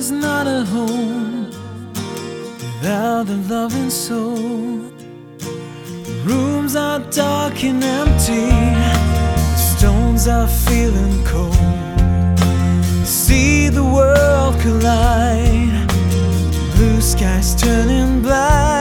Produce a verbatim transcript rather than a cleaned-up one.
is not a home without a loving soul. The rooms are dark and empty, the stones are feeling cold. See the world collide, blue skies turning black.